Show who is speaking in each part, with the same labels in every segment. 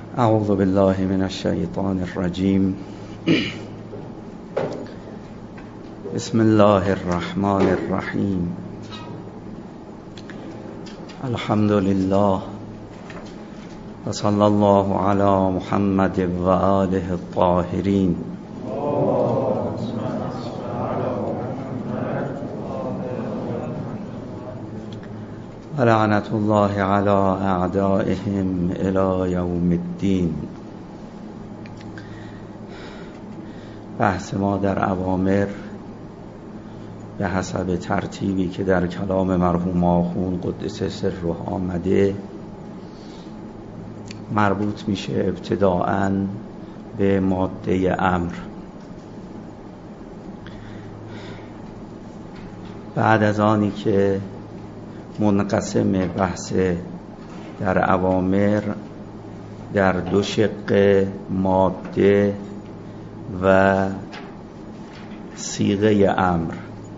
Speaker 1: اعوذ بالله من الشیطان الرجیم. بسم الله الرحمن الرحیم. الحمد لله و صلی الله علی محمد و آله الطاهرین. و لعنت الله علی اعدائهم الی یوم الدین. بحث ما در اوامر به حسب ترتیبی که در کلام مرحوم آخوند قدس سره آمده مربوط میشه ابتداءً به ماده امر. بعد از آنی که منقسم بحث در اوامر در دو شق ماده و صیغه امر،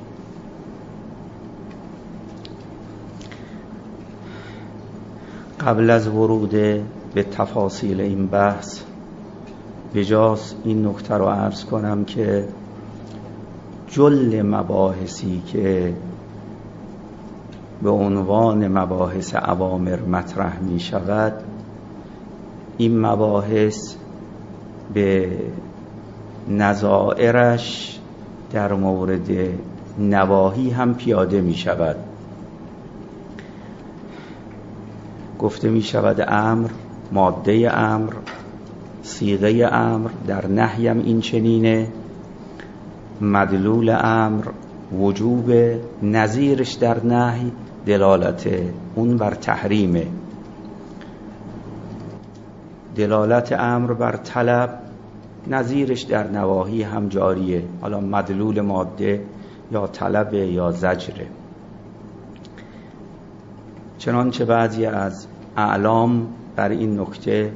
Speaker 1: قبل از ورود به تفاصیل این بحث بجاست این نکته رو عرض کنم که جل مباحثی که به عنوان مباحث اوامر مطرح می شود، این مباحث به نظائرش در مورد نواهی هم پیاده می شود. گفته می شود امر، ماده امر، صیغه امر، در نهی هم این چنینه، مدلول امر وجوب، نظیرش در نهی دلالت اون بر تحریمه، دلالت امر بر طلب، نظیرش در نواهی هم جاریه، حالا مدلول ماده یا طلب یا زجره. چنانچه بعضی از اعلام بر این نکته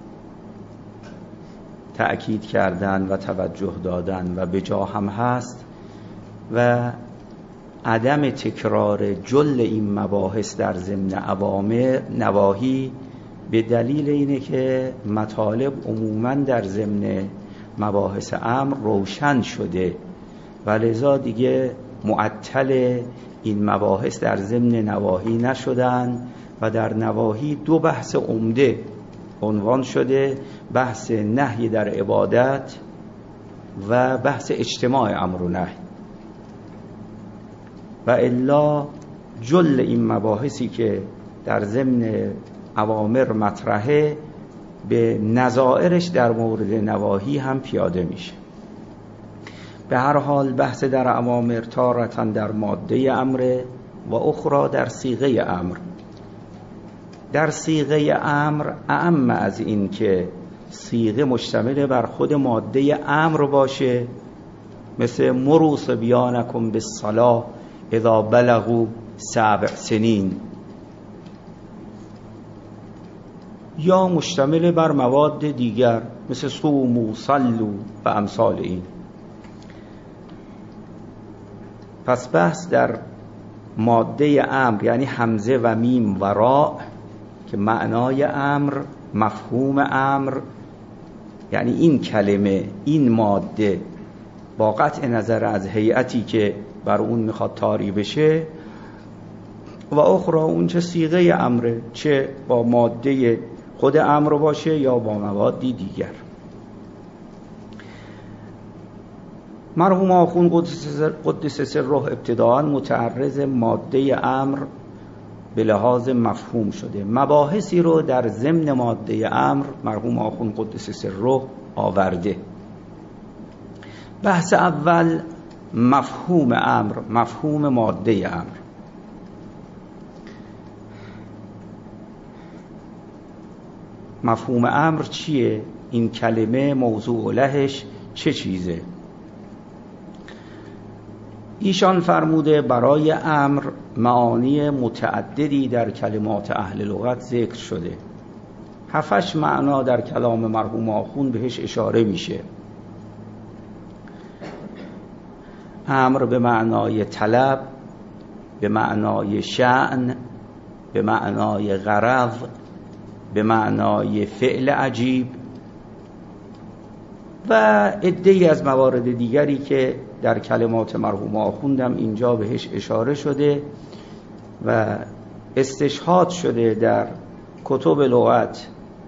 Speaker 1: تأکید کردن و توجه دادن و به جا هم هست و عدم تکرار جل این مباحث در ضمن اوامر نواهی به دلیل اینه که مطالب عموماً در ضمن مباحث امر روشن شده و لذا دیگه معطل این مباحث در ضمن نواهی نشدن و در نواهی دو بحث عمده عنوان شده، بحث نهی در عبادت و بحث اجتماع امر و نهی. و الا جل این مباحثی که در ضمن اوامر مطرحه به نظائرش در مورد نواهی هم پیاده میشه. به هر حال بحث در اوامر تارةً در ماده امر و اخرى در صیغه امر. در صیغه امر اعم از این که صیغه مشتمل بر خود ماده امر باشه، مثل مروا صبیانکم بالصلاة اذا بلغوا 7 سنین، یا مشتمل بر مواد دیگر مثل صوموا صلوا و امثال این. پس بحث در ماده امر یعنی حمزه و میم و راء که معنای امر، مفهوم امر، یعنی این کلمه، این ماده با قطع نظر از هیئتی که بر اون میخواد طاری بشه، و اخرى اون چه صیغه امره، چه با ماده خود امر باشه یا با موادی دیگر. مرحوم آخوند قدس سره ابتداءً متعرض ماده امر به لحاظ مفهوم شده. مباحثی رو در ضمن ماده امر مرحوم آخوند قدس سره آورده. بحث اول مفهوم امر، مفهوم ماده امر. مفهوم امر چیه؟ این کلمه موضوع لهش چه چیزه؟ ایشان فرموده برای امر معانی متعددی در کلمات اهل لغت ذکر شده. 7 معنا در کلام مرحوم آخوند بهش اشاره میشه. امر به معنای طلب، به معنای شأن، به معنای غرض، به معنای فعل عجیب و عده‌ای از موارد دیگری که در کلمات مرحوم آخوندم اینجا بهش اشاره شده و استشهاد شده در کتب لغت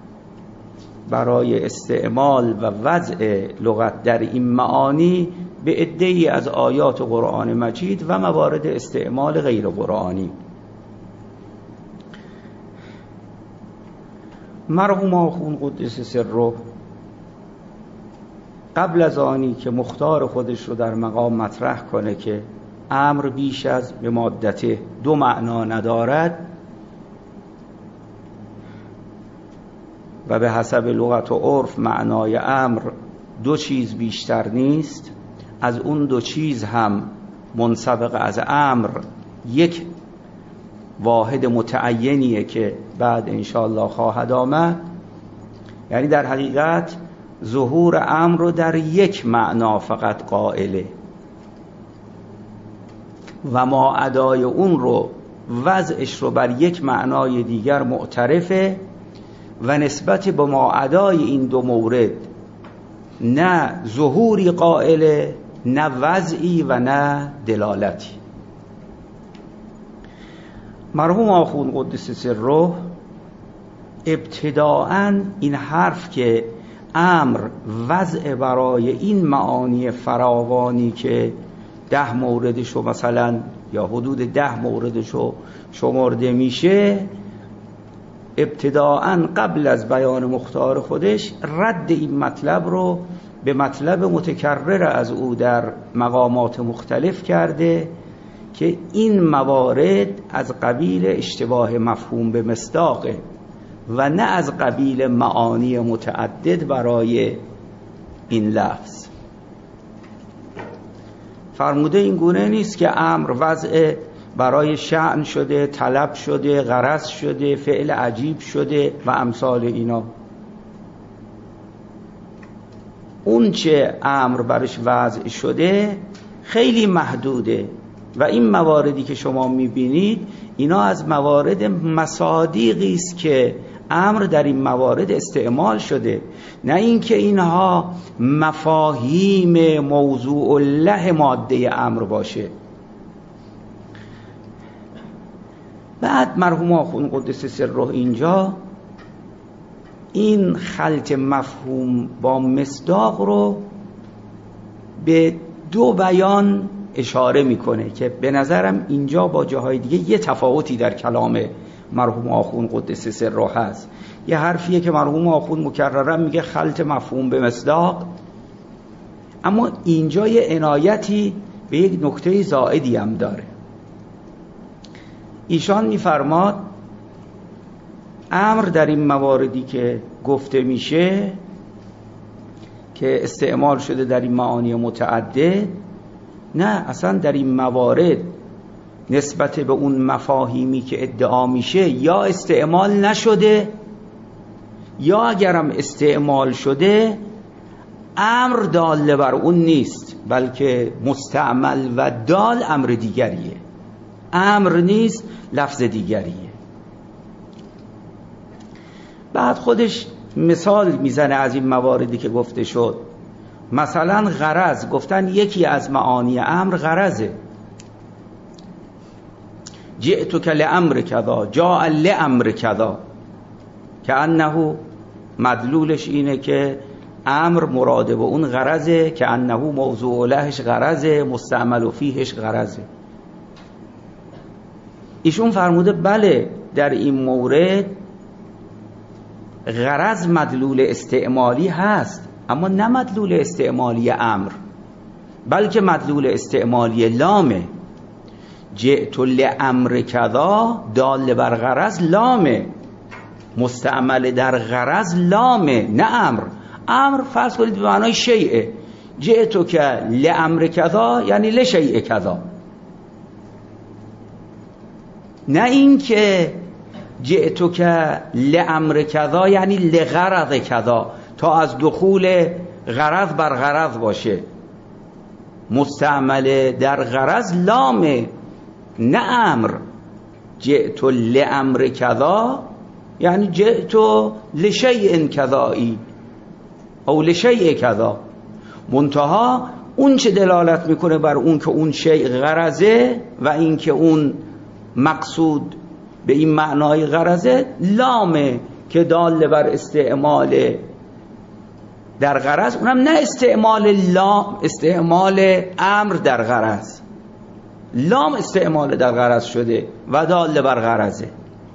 Speaker 1: برای استعمال و وضع لغت در این معانی به عده‌ای از آیات قرآن مجید و موارد استعمال غیر قرآنی. مرحوم آخوند قدس سره قبل از آنی که مختار خودش رو در مقام مطرح کنه که امر بیش از به مادت دو معنا ندارد و به حسب لغت و عرف معنای امر دو چیز بیشتر نیست، از اون دو چیز هم منسبق از امر یک واحد متعینیه که بعد انشاءالله خواهد آمد، یعنی در حقیقت ظهور امر رو در یک معنا فقط قائله و ما ادای اون رو وضعش رو بر یک معنای دیگر معترفه و نسبت به ما ادای این دو مورد نه ظهوری قائله، نه وضعی و نه دلالتی. مرحوم آخوند قدس سره ابتداءً این حرف که امر وضع برای این معانی فراوانی که 10 موردشو مثلا یا حدود 10 موردشو شمرده میشه، ابتداءً قبل از بیان مختار خودش رد این مطلب رو به مطلب متکرر از او در مقامات مختلف کرده که این موارد از قبیل اشتباه مفهوم به مصداقه و نه از قبیل معانی متعدد برای این لفظ. فرموده این گونه نیست که امر وضع برای شأن شده، طلب شده، غرض شده، فعل عجیب شده و امثال اینا. اون چه امر برش وضع شده خیلی محدوده و این مواردی که شما میبینید اینا از موارد مصادیقی است که امر در این موارد استعمال شده، نه اینکه اینها مفاهیم موضوع له ماده امر باشه. بعد مرحوم آخوند قدس سره اینجا این خلط مفهوم با مصداق رو به دو بیان اشاره میکنه که به نظرم اینجا با جاهای دیگه یه تفاوتی در کلام مرحوم آخوند قدس سره هست. یه حرفیه که مرحوم آخوند مکررا میگه خلط مفهوم به مصداق، اما اینجا یه عنایتی به یک نکته زائدی هم داره. ایشان میفرماد امر در این مواردی که گفته میشه که استعمال شده در این معانی متعدد، نه اصلا در این موارد نسبت به اون مفاهیمی که ادعا میشه یا استعمال نشده یا اگرم استعمال شده امر دال بر اون نیست، بلکه مستعمل و دال امر دیگریه، امر نیست لفظ دیگریه. بعد خودش مثال میزنه از این مواردی که گفته شد. مثلا غرض، گفتن یکی از معانی امر غرضه، جئتک لامر کذا، جاء لامر کذا، که انه مدلولش اینه که امر مراده به اون غرضه، که انه موضوع لهش غرضه، مستعمل فیهش غرضه. ایشون فرموده بله در این مورد غرض مدلول استعمالی هست، اما نه مدلول استعمالی امر، بلکه مدلول استعمالی لامه. جئت لامر کذا دال بر غرض لامه، مستعمل در غرض لامه نه امر. امر فرض کنید به معنای شیء، جئت که لامر کذا یعنی لشیء کذا، نه این که جئت که لامر کذا یعنی لغرض کذا، تا از دخول غرض بر غرض باشه. مستعمل در غرض لامه نه امر. جئت لامر کذا یعنی جئت لشیء کذایی او لشیء کذا، منتها اون چه دلالت میکنه بر اون که اون شیء غرضه و این که اون مقصود به این معنای غرضه، لامه که دال بر استعمال در غرض، اونم نه استعمال لام، استعمال امر در غرض. لام استعمال در غرض شده و دال بر غرضه.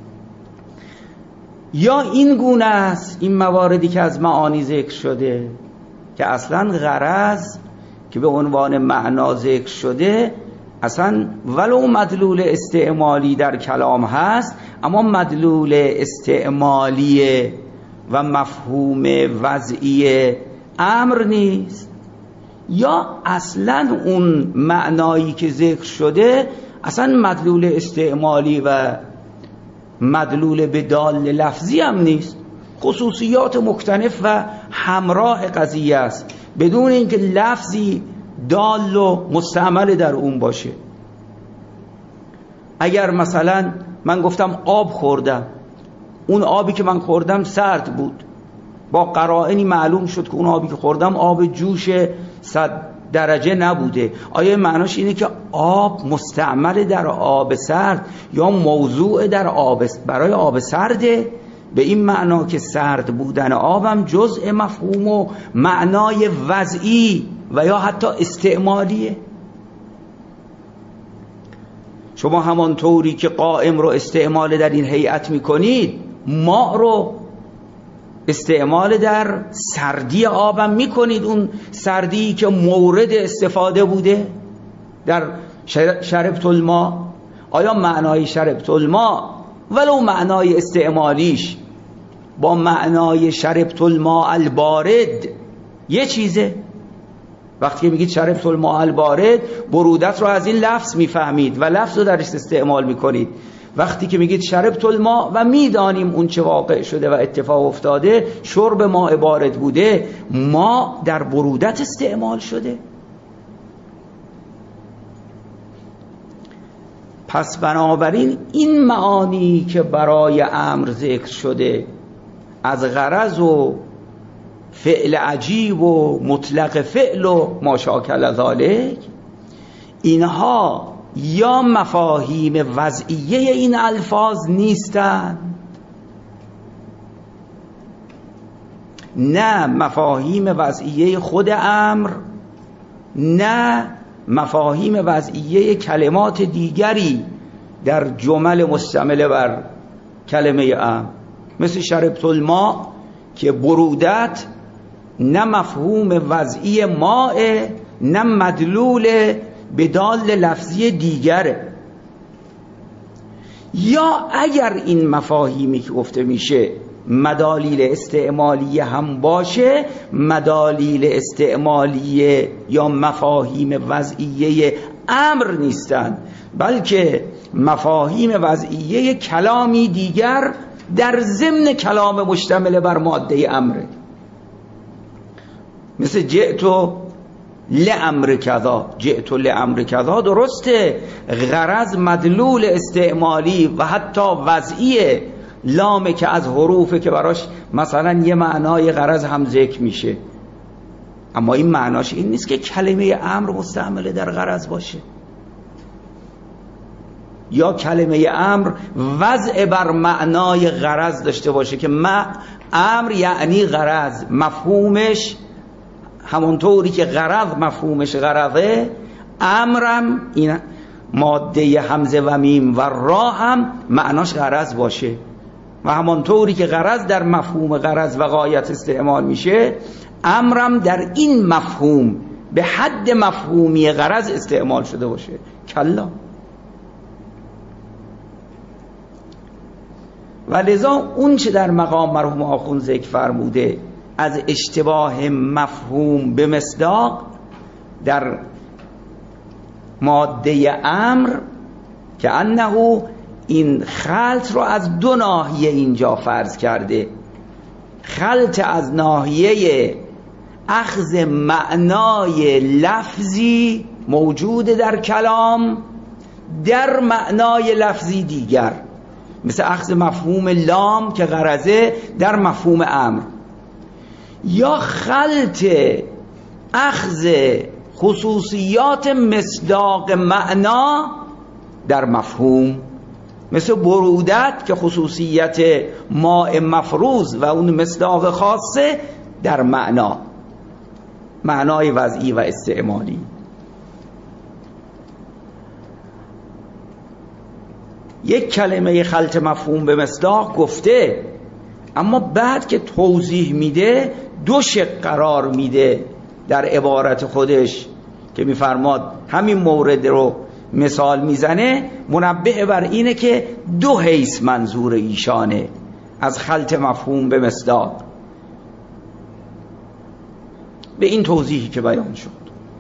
Speaker 1: یا این گونه است این مواردی که از معانی ذکر شده که اصلا غرض که به عنوان معنا ذکر شده اصلا ولو مدلول استعمالی در کلام هست، اما مدلول استعمالی و مفهوم وضعی امر نیست. یا اصلا اون معنایی که ذکر شده اصلا مدلول استعمالی و مدلول به دال لفظی هم نیست، خصوصیات مختلف و همراه قضیه است بدون اینکه لفظی دال و مستعمل در اون باشه. اگر مثلا من گفتم آب خوردم، اون آبی که من خوردم سرد بود، با قرائنی معلوم شد که اون آبی که خوردم آب جوش 100 درجه نبوده، آیا معناش اینه که آب مستعمل در آب سرد یا موضوع در آب برای آب سرده؟ به این معنا که سرد بودن آبم جزء مفهوم و معنای وضعی و یا حتی استعمالیه. شما همان طوری که قائم رو استعمال در این هیئت میکنید، ماء رو استعمال در سردی آبم میکنید، اون سردی که مورد استفاده بوده در شربت الماء. آیا معنای شربت الماء ولو معنای استعمالیش با معنای شربت الماء البارد یه چیزه؟ وقتی که میگید شربت الماء البارد، برودت رو از این لفظ میفهمید و لفظ رو درش استعمال میکنید. وقتی که میگید شربت الماء و میدانیم اون چه واقع شده و اتفاق افتاده، شرب ماء بارد بوده، ما در برودت استعمال شده. پس بنابراین این معانی که برای امر ذکر شده از غرض و فعل عجیب و مطلق فعل و ماشاکل ذالک، اینها یا مفاهیم وضعیه این الفاظ نیستند، نه مفاهیم وضعیه خود امر، نه مفاهیم وضعیه کلمات دیگری در جمل مشتمل بر کلمه امر، مثل شربت الماء که برودت نه مفهوم وضعی ماء نه مدلول به دال لفظی دیگره. یا اگر این مفاهیمی که گفته میشه مدالیل استعمالیه هم باشه، مدالیل استعمالیه یا مفاهیم وضعیه امر نیستند، بلکه مفاهیم وضعیه کلامی دیگر در ضمن کلام مشتمل بر ماده امره. مثل جئت لامر کذا، جئت لامر کذا درسته، غرض مدلول استعمالی و حتی وضعیه، لامه که از حروفه که براش مثلا یه معنای غرض هم ذکر میشه، اما این معناش این نیست که کلمه امر مستعمل در غرض باشه یا کلمه امر وضع بر معنای غرض داشته باشه که امر یعنی غرض، مفهومش همونطوری که غرض مفهومش غرضه، امرم این ماده همزه و میم و را هم معناش غرض باشه و همونطوری که غرض در مفهوم غرض و غایت استعمال میشه، امرم در این مفهوم به حد مفهومی غرض استعمال شده باشه. کلا. و لذا اون چه در مقام مرحوم آخوند ذکر فرموده از اشتباه مفهوم به مصداق در ماده امر که انه این خلط رو از دو ناحیه اینجا فرض کرده، خلط از ناحیه اخذ معنای لفظی موجود در کلام در معنای لفظی دیگر، مثل اخذ مفهوم لام که غرضه در مفهوم امر، یا خلط اخذ خصوصیات مصداق معنا در مفهوم، مثل برودت که خصوصیت ماء مفروز و اون مصداق خاصه در معنای وضعی و استعمالی. یک کلمه خلط مفهوم به مصداق گفته، اما بعد که توضیح میده دو شق قرار میده در عبارت خودش که میفرماد همین مورد رو مثال میزنه، منبه بر اینه که دو حیث منظور ایشانه از خلط مفهوم به مصداق، به این توضیحی که بیان شد.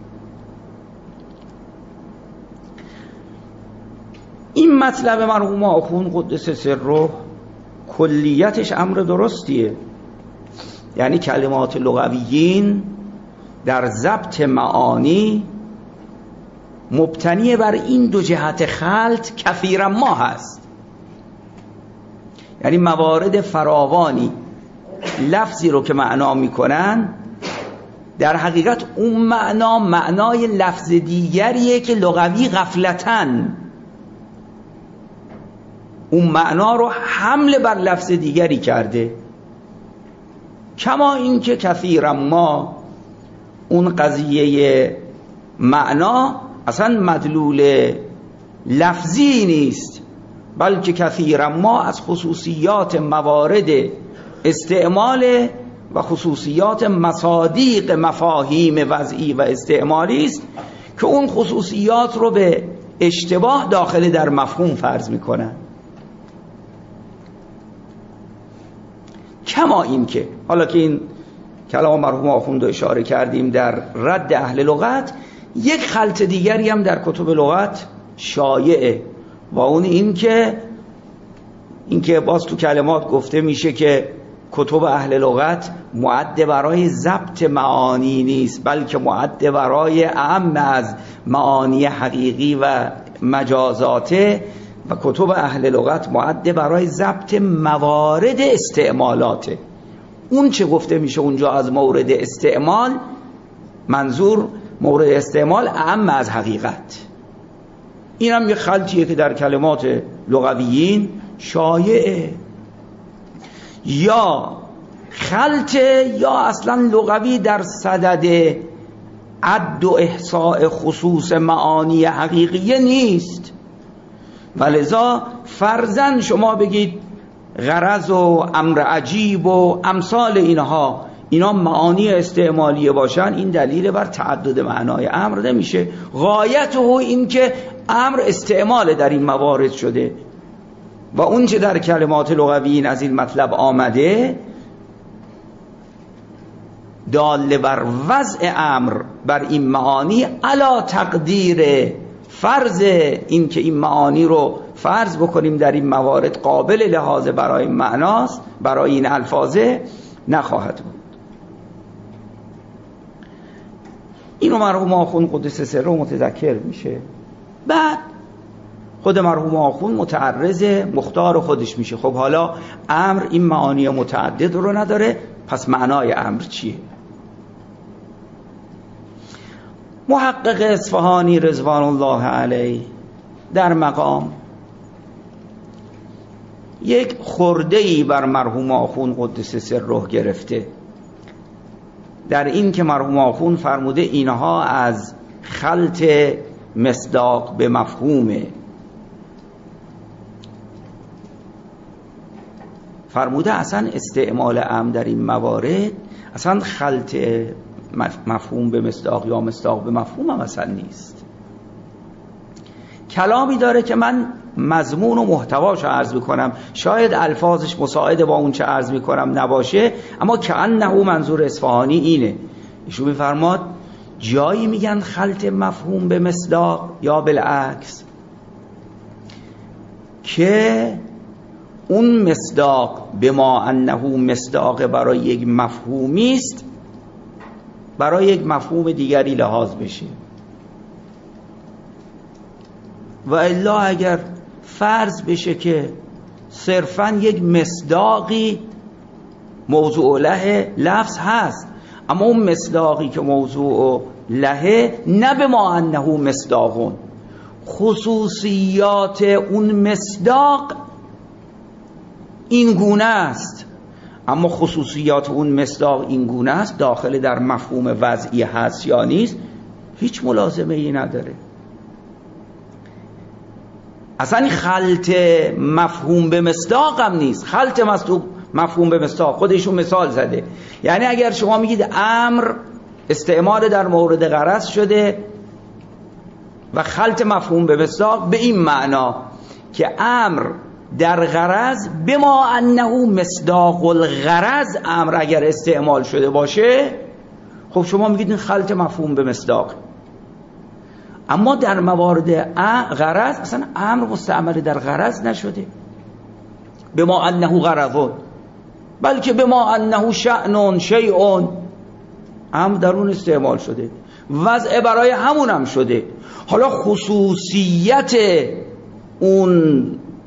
Speaker 1: این مطلب مرحوم آخوند قدس سره کلیتش امر درستیه، یعنی کلمات لغویین در ضبط معانی مبتنی بر این دو جهت خلط کثیرا ما هست، یعنی موارد فراوانی لفظی رو که معنا میکنن در حقیقت اون معنای لفظ دیگریه که لغوی غفلتن اون معنا رو حمل بر لفظ دیگری کرده، کما این که کثیرا ما اون قضیه معنا اصلا مدلول لفظی نیست، بلکه کثیرا ما از خصوصیات موارد استعمال و خصوصیات مصادیق مفاهیم وضعی و استعمالی است که اون خصوصیات رو به اشتباه داخل در مفهوم فرض میکنن. کما این که حالا که این کلام مرحوم آخوند رو اشاره کردیم در رد اهل لغت، یک خلط دیگری هم در کتب لغت شایعه و اون این که باز تو کلمات گفته میشه که کتب اهل لغت معد برای ضبط معانی نیست، بلکه معد برای اعم از معانی حقیقی و مجازاته، و کتب اهل لغت معد برای ضبط موارد استعمالاته. اون چه گفته میشه اونجا از مورد استعمال، منظور مورد استعمال اعم از حقیقت. این هم یه خلطیه که در کلمات لغویین شایعه، یا خلط یا اصلا لغوی در صدد عد و احصاء خصوص معانی حقیقیه نیست، ولذا فرضاً شما بگید غرض و امر عجیب و امثال اینا معانی استعمالیه باشن، این دلیل بر تعدد معنای امر نمیشه. غایته این که امر استعمال در این موارد شده و اون چه در کلمات لغویین از این مطلب آمده دال بر وضع امر بر این معانی علا تقدیر فرض این که این معانی رو فرض بکنیم در این موارد قابل لحاظ برای معناست، برای این الفاظه نخواهد بود. اینو مرحوم آخوند قدس سره متذکر میشه. بعد خود مرحوم آخوند متعرض مختار خودش میشه. خب حالا امر این معانی متعدد رو نداره، پس معنای امر چیه؟ محقق اصفهانی رضوان الله علیه در مقام یک خرده‌ای بر مرحوم آخوند قدس سره گرفته، در این که مرحوم آخوند فرموده اینها از خلط مصداق به مفهومه، فرموده اصلا استعمال امر در این موارد اصلا خلط مفهوم به مصداق یا مصداق به مفهوم هم اصلا نیست. کلامی داره که من مضمون و محتواش عرض میکنم، شاید الفاظش مساعد با اون چه عرض میکنم نباشه، اما کأنه منظور اصفهانی اینه. ایشون میفرماد جایی میگن خلط مفهوم به مصداق یا بالعکس که اون مصداق به ما انه مصداق برای یک مفهومی است برای یک مفهوم دیگری لحاظ بشه، و الا اگر فرض بشه که صرفاً یک مصداقی موضوع له لفظ هست، اما اون مصداقی که موضوع له نه به ما انه مصداقون، خصوصیات اون مصداق این گونه است، اما خصوصیات اون مصداق این گونه است داخل در مفهوم وضعی هست یا نیست هیچ ملازمه ای نداره. اصلا این خلط مفهوم به مصداق هم نیست، خلط مفهوم به مصداق خودشون مثال زده. یعنی اگر شما میگید امر استعمال در مورد غرض شده و خلط مفهوم به مصداق به این معنا که امر در غرض بما انه مصداق الغرض امر اگر استعمال شده باشه، خب شما میگید این خلط مفهوم به مصداق. اما در موارد غرض اصلا امر مستعمل در غرض نشده بما انه غرض، بلکه بما انه شأن شیء امر در اون استعمال شده، وضع برای همون هم شده. حالا خصوصیت اون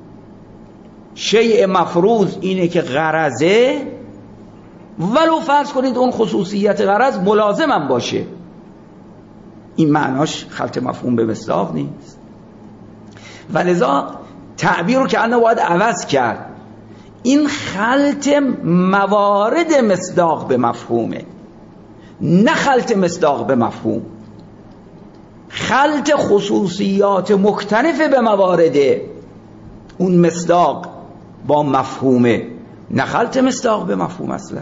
Speaker 1: شیء مفروض اینه که غرضه، ولو فرض کنید اون خصوصیت غرض ملازم هم باشه، این معناش خلط مفهوم به مصداق نیست. ولذا تعبیر رو که الان باید عوض کرد، این خلط موارد مصداق به مفهومه، نه خلط مصداق به مفهوم. خلط خصوصیات مختلف به موارد اون مصداق با مفهومه، نه خلط مصداق به مفهوم. اصلا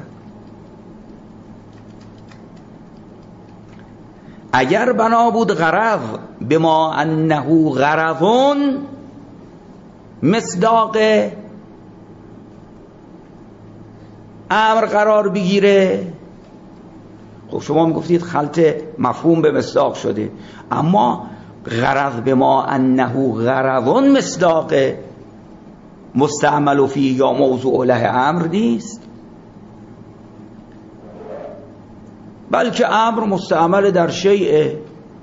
Speaker 1: اگر بنا بود غرض بما انه غرضون مصداق امر قرار بگیره، خب شما میگفتید خلط مفهوم به مصداق شده، اما غرض بما انه غرضون مصداق مستعمل فی یا موضوع له امر نیست، بلکه امر مستعمل در شیء.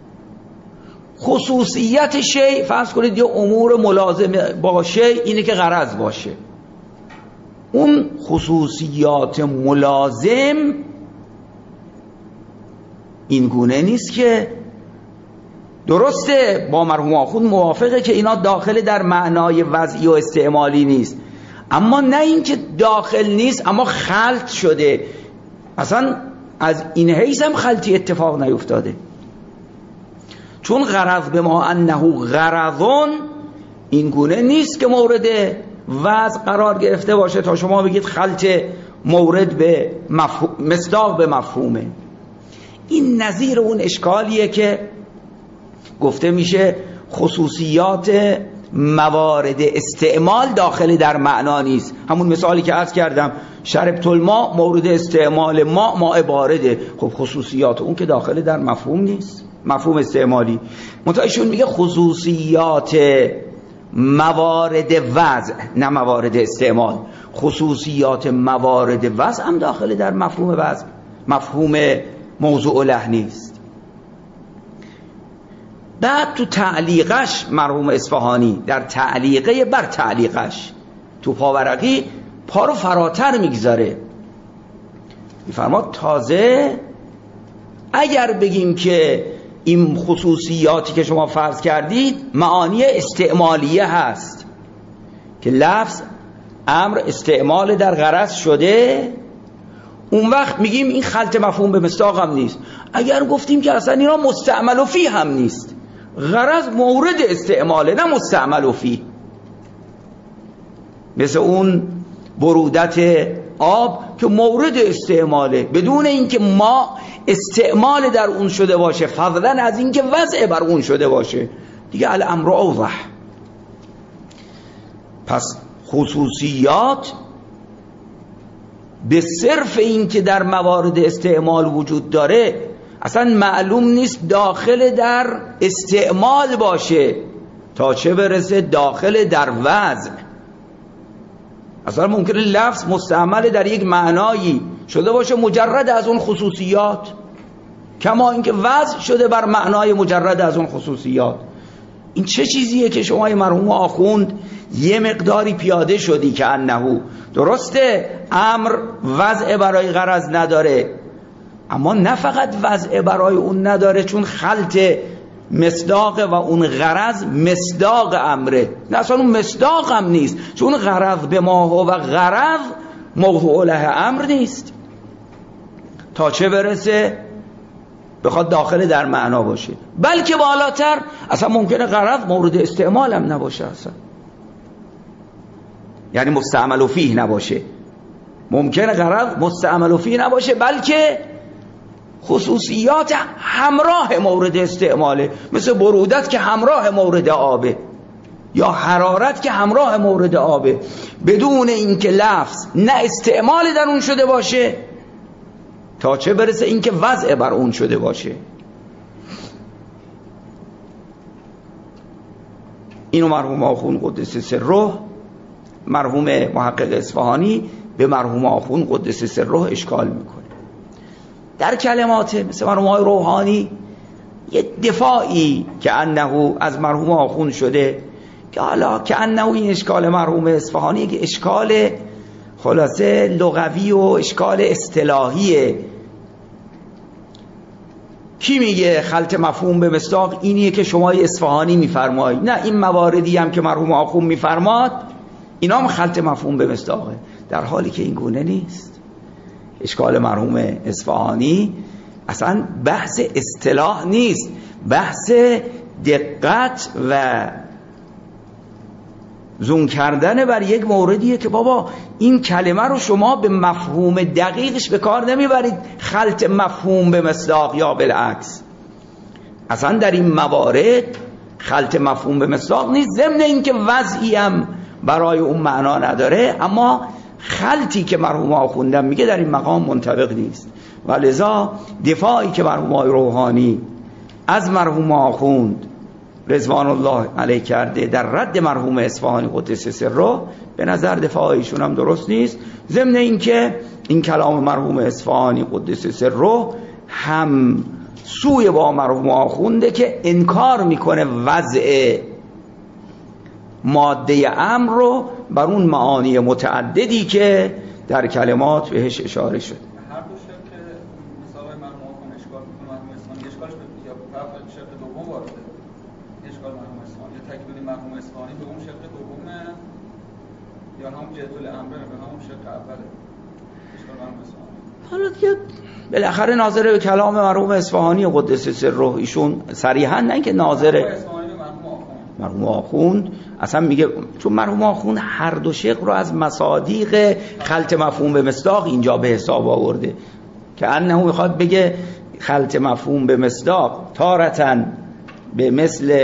Speaker 1: خصوصیت شیء فرض کنید یه امور ملازم باشه اینه که غرض باشه، اون خصوصیات ملازم این گونه نیست که درسته با مرحوم آخوند موافقه که اینا داخل در معنای وضعی و استعمالی نیست، اما نه این که داخل نیست اما خلط شده. اصلا از این حیث هم خلطی اتفاق نیفتاده، چون غرض به ما انه غرضون این گونه نیست که مورد وضع قرار گرفته باشه تا شما بگید خلط مورد به مصداق به مفهومه. این نظیر اون اشکالیه که گفته میشه خصوصیات موارد استعمال داخل در معنا نیست. همون مثالی که عرض کردم، شربت الماء مورد استعمال ماء بارده، خب خصوصیات اون که داخل در مفهوم نیست، مفهوم استعمالی. متأشون میگه خصوصیات موارد وضع نه موارد استعمال، خصوصیات موارد وضع هم داخل در مفهوم وضع، مفهوم موضوع له نیست. بعد تو تعلیقش مرحوم اصفهانی در تعلیقه بر تعلیقش تو پاورقی پا رو فراتر میگذاره، میفرماد تازه اگر بگیم که این خصوصیاتی که شما فرض کردید معانی استعمالیه هست که لفظ امر استعمال در غرض شده، اون وقت میگیم این خلط مفهوم به مصداق هم نیست. اگر گفتیم که اصلا اینا مستعمل فی هم نیست، غرض مورد استعماله نه مستعمل فی، مثل اون برودت آب که مورد استعماله بدون اینکه ما استعمال در اون شده باشه، فضلا از اینکه وضع بر اون شده باشه، دیگه الامر اوضح. پس خصوصیات به صرف این که در موارد استعمال وجود داره اصلا معلوم نیست داخل در استعمال باشه تا چه برسه داخل در وضع. اصلا ممکنه لفظ مستعمل در یک معنایی شده باشه مجرد از اون خصوصیات، کما اینکه وضع شده بر معنای مجرد از اون خصوصیات. این چه چیزیه که شما مرحوم آخوند یه مقداری پیاده شدی که انهو درسته امر وضع برای غرض نداره، اما نه فقط وضع برای اون نداره، چون خلط مصداق و اون غرض مصداق امره، نه اصلا اون مصداق هم نیست، چون غرض به ما و غرض موضوع له امر نیست، تا چه برسه بخواد داخل در معنا باشه، بلکه بالاتر اصلا ممکنه غرض مورد استعمال هم نباشه، اصلا یعنی مستعمل فیه نباشه، ممکنه غرض مستعمل فیه نباشه، بلکه خصوصیات همراه مورد استعماله، مثل برودت که همراه مورد آبه یا حرارت که همراه مورد آبه، بدون اینکه لفظ نه استعمال در اون شده باشه، تا چه برسه اینکه وضع بر اون شده باشه. اینو مرحوم آخوند قدس سره، مرحوم محقق اصفهانی به مرحوم آخوند قدس سره اشکال میکنه. در کلمات مثل مرحوم آقای روحانی یه دفاعی که انه از مرحوم آخوند شده، که حالا که انه این اشکال مرحوم اصفهانی که اشکال خلاصه لغوی و اشکال اصطلاحیه. کی میگه خلط مفهوم به مصداق؟ اینیه که شما اصفهانی میفرمایید، نه این مواردی هم که مرحوم آخوند میفرماد اینا هم خلط مفهوم به مصداقه، در حالی که این گونه نیست. اشکال مرحوم اصفهانی اصلا بحث اصطلاح نیست، بحث دقت و زوم کردن بر یک موردیه که بابا این کلمه رو شما به مفهوم دقیقش به کار نمیبرید، خلط مفهوم به مصداق یا بالعکس. اصلا در این موارد خلط مفهوم به مصداق نیست، ضمن اینکه وضعی هم برای اون معنا نداره، اما خلطی که مرحوم آخوندم میگه در این مقام منطبق نیست. و لذا دفاعی که مرحوم روحانی از مرحوم آخوند رضوان الله علیه کرده در رد مرحوم اصفهانی قدس سره، به نظر دفاع ایشون هم درست نیست، ضمن اینکه این کلام مرحوم اصفهانی قدس سره هم سوی با مرحوم آخونده که انکار میکنه وضع ماده امر رو بر اون معانی متعددی که در کلمات بهش اشاره شد.
Speaker 2: هر دو شق که مثال مرحوم آخوند اشکال میکنه مرحوم اصفهانی اشکالش به یا طرف شق دوم وارده، اشکال مرحوم اصفهانی یا تکمیل مرحوم اصفهانی به اون شق دومه یا همون جهت الامر به همون شق اوله اشکال مرحوم اصفهانی.
Speaker 1: حالا دیگه بالاخره ناظر به کلام مرحوم اصفهانی قدس سره، ایشون صریحا نه که ناظر مرحوم آخوند اصلا میگه، چون مرحوم آخوند هر دو شق رو از مصادیق خلط مفهوم به مصداق اینجا به حساب آورده، که انه میخواد بگه خلط مفهوم به مصداق تارتن به مثل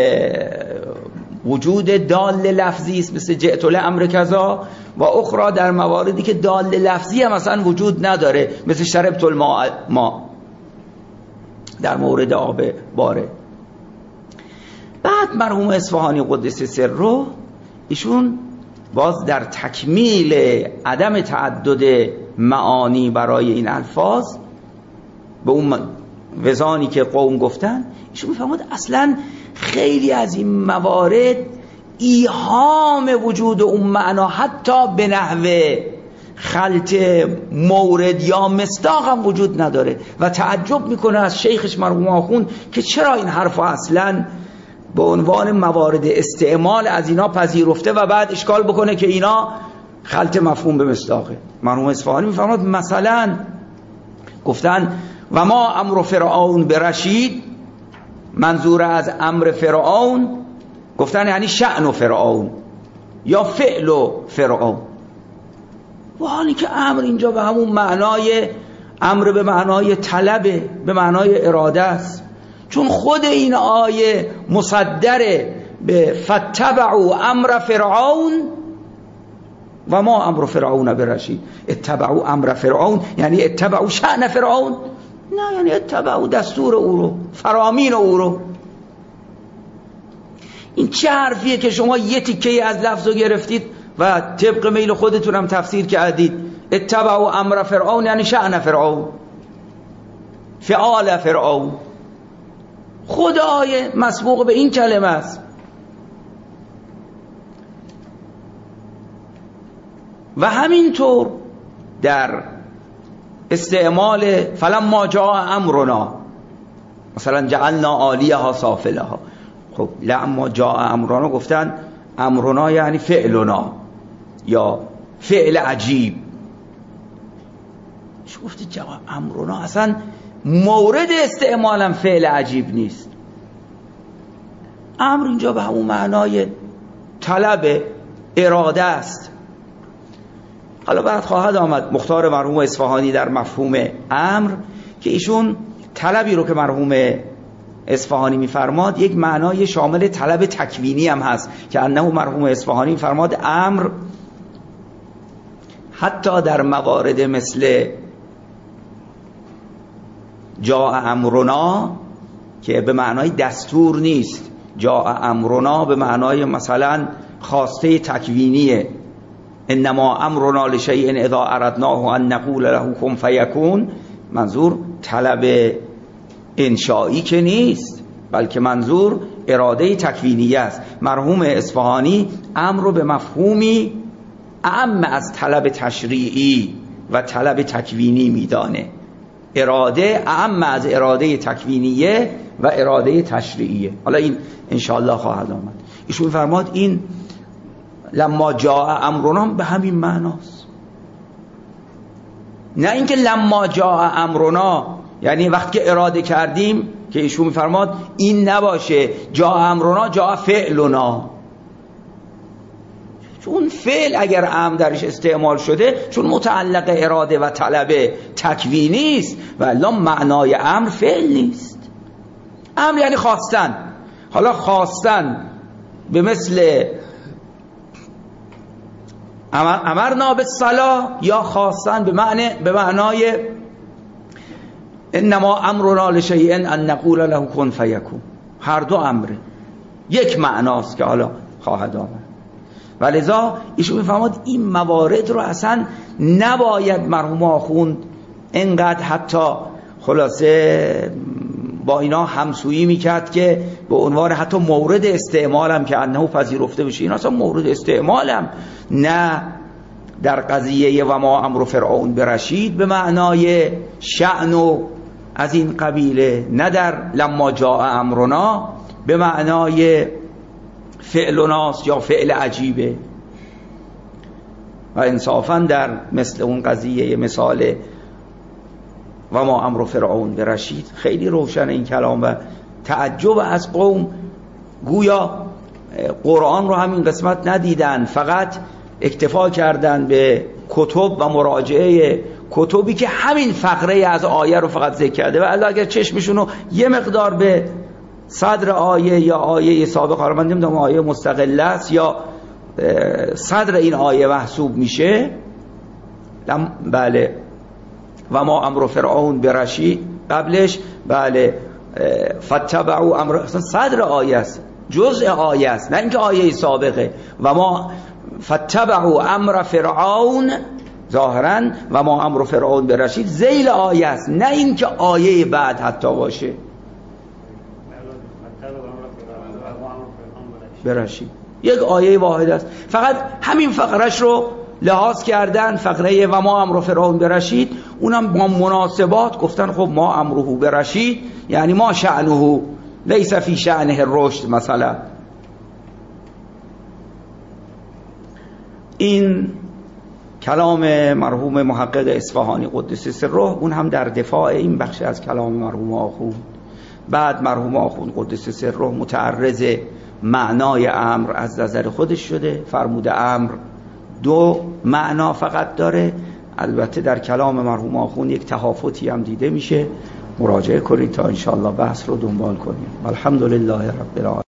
Speaker 1: وجود دال لفظی است مثل جئت الامر کذا، و اخرى در مواردی که دال لفظی هم اصلا وجود نداره مثل شربت الماء در مورد آب باره. بعد مرحوم اصفهانی قدس سره ایشون باز در تکمیل عدم تعدد معانی برای این الفاظ به اون وزانی که قوم گفتن، ایشون میفهمد اصلا خیلی از این موارد ایهام وجود اون معنا حتی به نحو خلط مورد یا مصداق هم وجود نداره، و تعجب میکنه از شیخش مرحوم آخوند که چرا این حرف اصلا به عنوان موارد استعمال از اینا پذیرفته و بعد اشکال بکنه که اینا خلط مفهوم به مصداقه. مرحوم اصفهانی میفرماد مثلا گفتن و ما امر فرعون برشید، منظور از امر فرعون گفتن یعنی شأن فرعون یا فعل فرعون، و حالی که امر اینجا به همون معنای امر به معنای طلبه، به معنای اراده است، چون خود این آیه مصدره به فتبعوا امر فرعون و ما امر فرعون برشید. اتبعوا امر فرعون یعنی اتبعوا شأن فرعون؟ نه، یعنی اتبعوا دستور او رو، فرامین او رو. این چه حرفیه که شما یه تیکه از لفظ رو گرفتید و طبق میل خودتون هم تفسیر کردید؟ اتبعوا امر فرعون یعنی شأن فرعون، فعال فرعون. خود آیه مسبوق به این کلمه است. و همینطور در استعمال فلما جاء امرنا مثلا جعلنا عالیها سافلها. خب لما جاء امرنا گفتن امرنا یعنی فعلنا یا فعل عجیب. چه گفتی جاء امرنا؟ اصلا مورد استعمالم فعل عجیب نیست. امر اینجا به همون معنای طلب، اراده است. حالا بعد خواهد آمد مختار مرحوم اصفهانی در مفهوم امر که ایشون طلبی رو که مرحوم اصفهانی میفرماد یک معنای شامل طلب تکوینی هم هست که انه مرحوم اصفهانی میفرماد امر حتی در موارد مثل جاء امرنا که به معنای دستور نیست، جاء امرنا به معنای مثلا خواسته تکوینیه، انما امرنا لشیء اذا اردناه ان نقول له کن فیکون، منظور طلب انشایی که نیست بلکه منظور اراده تکوینیه است. مرحوم اصفهانی امر رو به مفهومی اعم از طلب تشریعی و طلب تکوینی میدانه. اراده اعم از اراده تکوینیه و اراده تشریعیه. حالا این انشاءالله خواهد آمد. ایشون فرماد این لما جاء امرنا به همین معناست، نه اینکه لما جاء امرنا یعنی وقتی که اراده کردیم که ایشون میفرماد این نباشه جاء امرنا جاء فعلنا، چون فعل اگر امر درش استعمال شده چون متعلق اراده و طلب تکوینی است و الا معنای امر فعل نیست. امر یعنی خواستن. حالا خواستن به مثل امرنا بالصلاة یا خواستن به معنای انما امرنا لشیء ان نقول له کن فیکون. هر دو امره یک معناست که حالا خواهد آمد. ولذا ایشون میفهمد این موارد رو اصلا نباید مرحوم آخوند انقدر حتی خلاصه با اینا همسویی میکرد که به عنوان حتی مورد استعمالم که انه پذیرفته بشه. این اصلا مورد استعمالم نه در قضیه و ما امر فرعون برشید به معنای شأن و از این قبیله، نه در لما جاء امرنا به معنای فعلناست یا فعل عجیبه. و انصافا در مثل اون قضیه مثال و ما امر فرعون برشید خیلی روشن این کلام و تعجب از قوم گویا قرآن رو همین قسمت ندیدن، فقط اکتفا کردن به کتب و مراجعه کتبی که همین فقره از آیه رو فقط ذکر کرده و الا اگر چشمشون رو یه مقدار به صدر آیه یا آیه سابق، حالا من نمیدونم آیه مستقله است یا صدر این آیه محسوب میشه، بله و ما امر فرعون برشید قبلش بله فتبعوا امر، صدر آیه است، جزء آیه است، نه اینکه آیه سابقه. و ما فتبعوا امر فرعون ظاهرا و ما امر فرعون برشید ذیل آیه است، نه اینکه آیه بعد حتی باشه برشید. یک آیه واحد است، فقط همین فقرش رو لحاظ کردن، فقره و ما امر فرعون برشید، اونم با مناسبات گفتن خب ما امره برشید یعنی ما شأنه لیس فی شأنه الرشد مثلا. این کلام مرحوم محقق اصفهانی قدس سره، اون هم در دفاع این بخش از کلام مرحوم آخوند. بعد مرحوم آخوند قدس سره متعرض معنای امر از نظر خودش شده، فرموده امر دو معنا فقط داره. البته در کلام مرحوم آخوند یک تهافتی هم دیده میشه، مراجعه کنید تا انشاءالله بحث رو دنبال کنیم. الحمدلله رب العالمین.